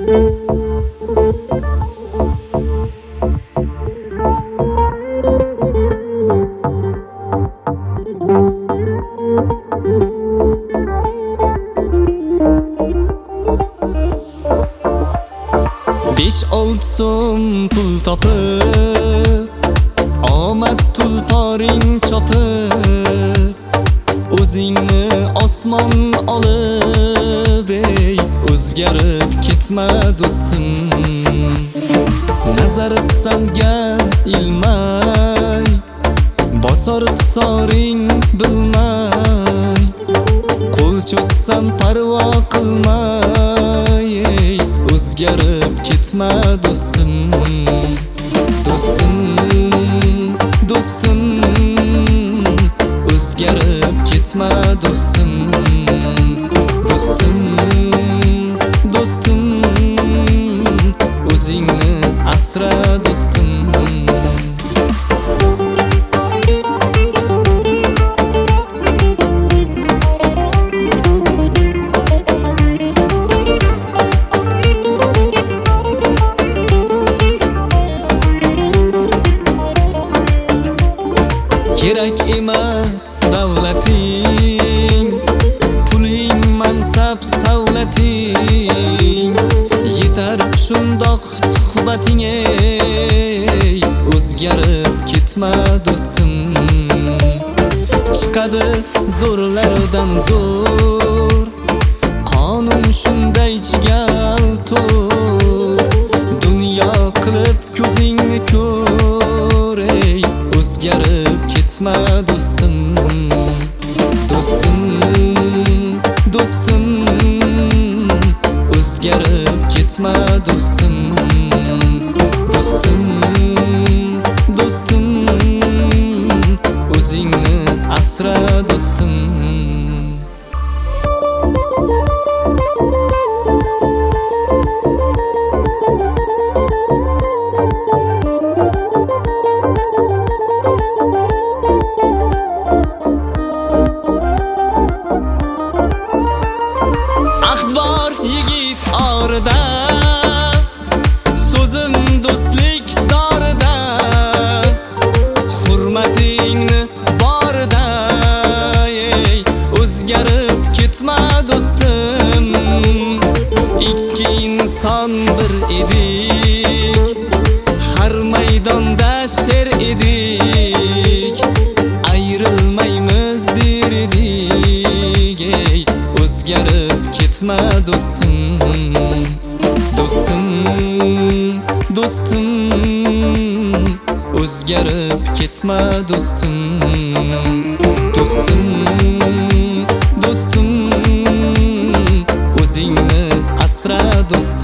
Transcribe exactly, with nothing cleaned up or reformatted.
Besh olti so'm pul topib, omad tulporing chopib, o'zingni osmon olib, ey o'zgarib ketma do'stim. Nazar pisandga ilmay, bosar tusoring bilmay, qo'l cho'zsam parvo qilmay, ey o'zgarib ketma do'stim. Do'stim, do'stim, o'zgarib ketma do'stim. Do'stim, do'stim, o'zingni asra do'stim. Kerak emas davlating, puling, mansab, savlating, yetar shundoq suhbating, ey o'zgarib ketma do'stim. Chiqadi zo'rlardan zo'r, qonun shunday chigal to'r, dunyo qilib ko'zingni ko'r, ey o'zgarib ketma do'stim. Do'stim, do'stim, o'zgarib ketma do'stim. Do'stim, do'stim, o'zingni asra do'stim. Yigit orida, so'zim do'stlik zorida, hurmatingni borida, ey o'zgarib ketma do'stim. Ikki inson bir edik, har maydonda sher edik, ayrilmaymiz derdik, ey o'zgarib ketma do'stim. Do'stim, do'stim, o'zgarib ketma do'stim. Do'stim, do'stim, o'zingni asra do'stim.